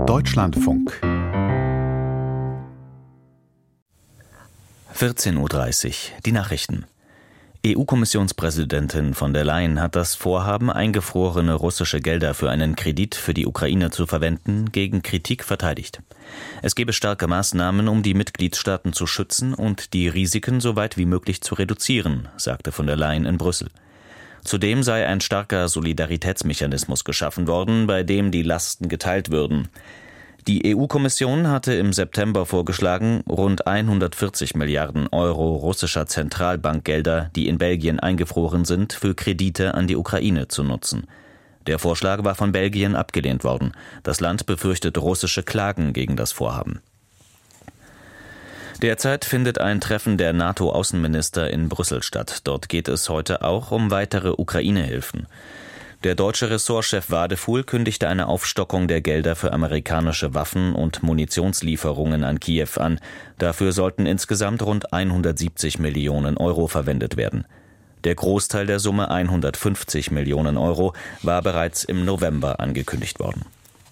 Deutschlandfunk 14:30 Uhr, die Nachrichten. EU-Kommissionspräsidentin von der Leyen hat das Vorhaben, eingefrorene russische Gelder für einen Kredit für die Ukraine zu verwenden, gegen Kritik verteidigt. Es gebe starke Maßnahmen, um die Mitgliedstaaten zu schützen und die Risiken so weit wie möglich zu reduzieren, sagte von der Leyen in Brüssel. Zudem sei ein starker Solidaritätsmechanismus geschaffen worden, bei dem die Lasten geteilt würden. Die EU-Kommission hatte im September vorgeschlagen, rund 140 Milliarden Euro russischer Zentralbankgelder, die in Belgien eingefroren sind, für Kredite an die Ukraine zu nutzen. Der Vorschlag war von Belgien abgelehnt worden. Das Land befürchtet russische Klagen gegen das Vorhaben. Derzeit findet ein Treffen der NATO-Außenminister in Brüssel statt. Dort geht es heute auch um weitere Ukraine-Hilfen. Der deutsche Ressortchef Wadefuhl kündigte eine Aufstockung der Gelder für amerikanische Waffen- und Munitionslieferungen an Kiew an. Dafür sollten insgesamt rund 170 Millionen Euro verwendet werden. Der Großteil der Summe, 150 Millionen Euro, war bereits im November angekündigt worden.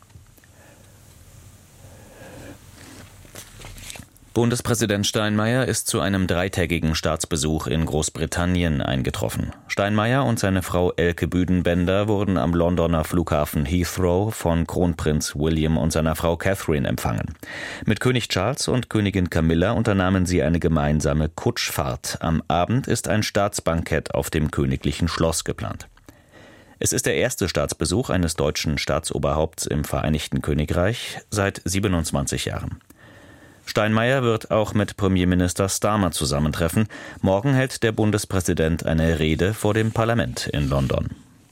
Bundespräsident Steinmeier ist zu einem 3-tägigen Staatsbesuch in Großbritannien eingetroffen. Steinmeier und seine Frau Elke Büdenbender wurden am Londoner Flughafen Heathrow von Kronprinz William und seiner Frau Catherine empfangen. Mit König Charles und Königin Camilla unternahmen sie eine gemeinsame Kutschfahrt. Am Abend ist ein Staatsbankett auf dem königlichen Schloss geplant. Es ist der erste Staatsbesuch eines deutschen Staatsoberhaupts im Vereinigten Königreich seit 27 Jahren. Steinmeier wird auch mit Premierminister Starmer zusammentreffen. Morgen hält der Bundespräsident eine Rede vor dem Parlament in London.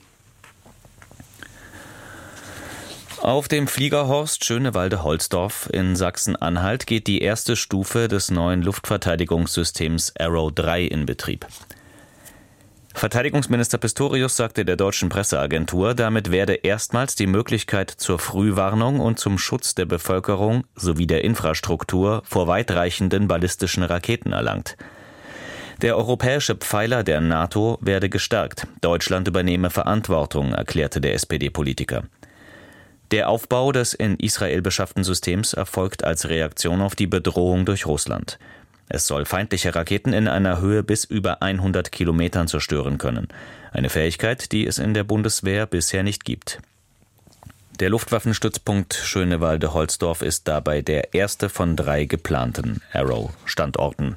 Auf dem Fliegerhorst Schönewalde-Holzdorf in Sachsen-Anhalt geht die erste Stufe des neuen Luftverteidigungssystems Arrow 3 in Betrieb. Verteidigungsminister Pistorius sagte der deutschen Presseagentur, damit werde erstmals die Möglichkeit zur Frühwarnung und zum Schutz der Bevölkerung sowie der Infrastruktur vor weitreichenden ballistischen Raketen erlangt. Der europäische Pfeiler der NATO werde gestärkt. Deutschland übernehme Verantwortung, erklärte der SPD-Politiker. Der Aufbau des in Israel beschafften Systems erfolgt als Reaktion auf die Bedrohung durch Russland. Es soll feindliche Raketen in einer Höhe bis über 100 Kilometern zerstören können. Eine Fähigkeit, die es in der Bundeswehr bisher nicht gibt. Der Luftwaffenstützpunkt Schönewalde-Holzdorf ist dabei der erste von 3 geplanten Arrow-Standorten.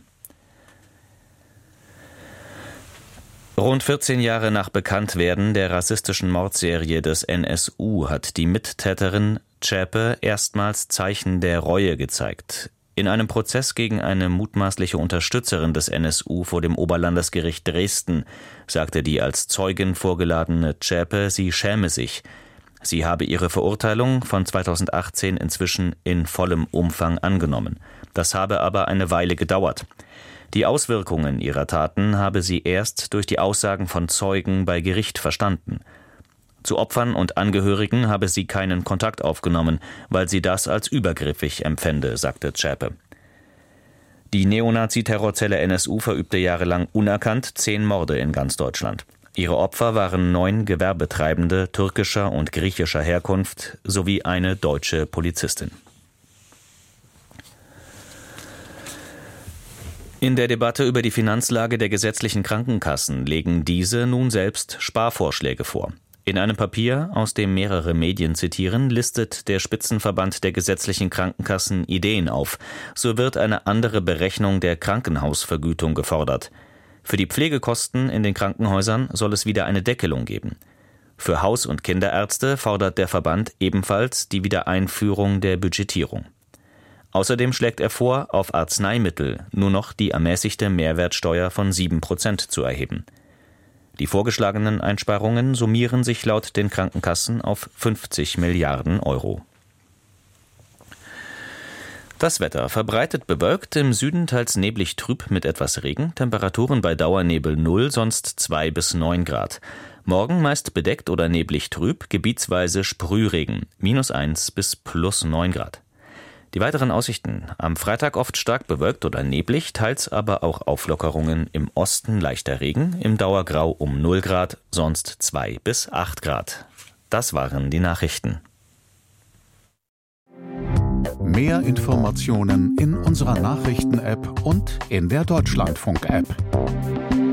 Rund 14 Jahre nach Bekanntwerden der rassistischen Mordserie des NSU hat die Mittäterin Zschäpe erstmals Zeichen der Reue gezeigt. In einem Prozess gegen eine mutmaßliche Unterstützerin des NSU vor dem Oberlandesgericht Dresden sagte die als Zeugin vorgeladene Zschäpe, sie schäme sich. Sie habe ihre Verurteilung von 2018 inzwischen in vollem Umfang angenommen. Das habe aber eine Weile gedauert. Die Auswirkungen ihrer Taten habe sie erst durch die Aussagen von Zeugen bei Gericht verstanden. Zu Opfern und Angehörigen habe sie keinen Kontakt aufgenommen, weil sie das als übergriffig empfände, sagte Zschäpe. Die Neonazi-Terrorzelle NSU verübte jahrelang unerkannt 10 Morde in ganz Deutschland. Ihre Opfer waren 9 Gewerbetreibende türkischer und griechischer Herkunft sowie eine deutsche Polizistin. In der Debatte über die Finanzlage der gesetzlichen Krankenkassen legen diese nun selbst Sparvorschläge vor. In einem Papier, aus dem mehrere Medien zitieren, listet der Spitzenverband der gesetzlichen Krankenkassen Ideen auf. So wird eine andere Berechnung der Krankenhausvergütung gefordert. Für die Pflegekosten in den Krankenhäusern soll es wieder eine Deckelung geben. Für Haus- und Kinderärzte fordert der Verband ebenfalls die Wiedereinführung der Budgetierung. Außerdem schlägt er vor, auf Arzneimittel nur noch die ermäßigte Mehrwertsteuer von 7% zu erheben. Die vorgeschlagenen Einsparungen summieren sich laut den Krankenkassen auf 50 Milliarden Euro. Das Wetter: verbreitet bewölkt, im Süden teils neblig trüb mit etwas Regen, Temperaturen bei Dauernebel 0, sonst 2 bis 9 Grad. Morgen meist bedeckt oder neblig trüb, gebietsweise Sprühregen, -1 bis +9 Grad. Die weiteren Aussichten: am Freitag oft stark bewölkt oder neblig, teils aber auch Auflockerungen, im Osten leichter Regen, im Dauergrau um 0 Grad, sonst 2 bis 8 Grad. Das waren die Nachrichten. Mehr Informationen in unserer Nachrichten-App und in der Deutschlandfunk-App.